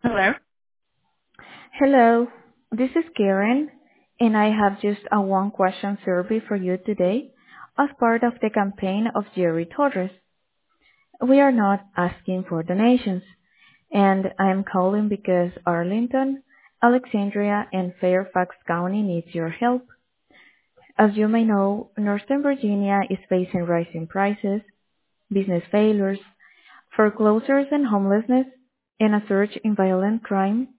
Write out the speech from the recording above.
Hello. Hello, this is Karen, and I have just a one-question survey for you today as part of the campaign of Jerry Torres. We are not asking for donations, and I am calling because Arlington, Alexandria, and Fairfax County needs your help. As you may know, Northern Virginia is facing rising prices, business failures, foreclosures and homelessness, and a surge in violent crime